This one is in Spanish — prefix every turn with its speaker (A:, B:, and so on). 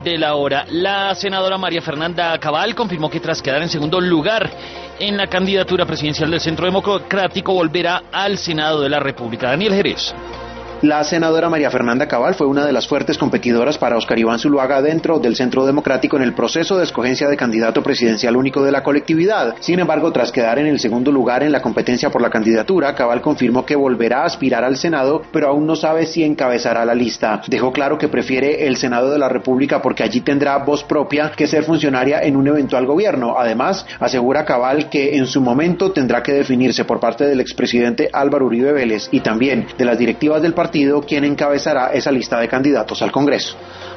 A: de la hora. La senadora María Fernanda Cabal confirmó que tras quedar en segundo lugar en la candidatura presidencial del Centro Democrático volverá al Senado de la República. Daniel Jerez.
B: La senadora María Fernanda Cabal fue una de las fuertes competidoras para Óscar Iván Zuluaga dentro del Centro Democrático en el proceso de escogencia de candidato presidencial único de la colectividad. Sin embargo, tras quedar en el segundo lugar en la competencia por la candidatura, Cabal confirmó que volverá a aspirar al Senado, pero aún no sabe si encabezará la lista. Dejó claro que prefiere el Senado de la República porque allí tendrá voz propia que ser funcionaria en un eventual gobierno. Además, asegura Cabal que en su momento tendrá que definirse por parte del expresidente Álvaro Uribe Vélez y también de las directivas del partido quién encabezará esa lista de candidatos al Congreso.